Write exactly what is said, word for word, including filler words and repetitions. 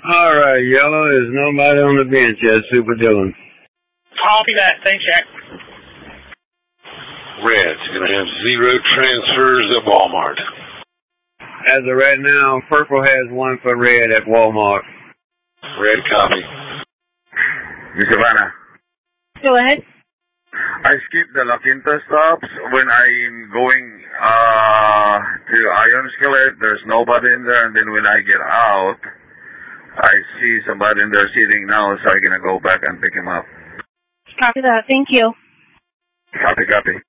All right, yellow. There's nobody on the bench yet. Super Dylan. Copy that. Thanks, Jack. Red's going to have zero transfers at Walmart. As of right now, purple has one for red at Walmart. Red copy. Savannah. Go ahead. I skip the La Quinta stops when I'm going uh, to Iron Skillet. There's nobody in there, and then when I get out, I see somebody in there sitting now, so I'm gonna go back and pick him up. Copy that. Thank you. Copy, copy.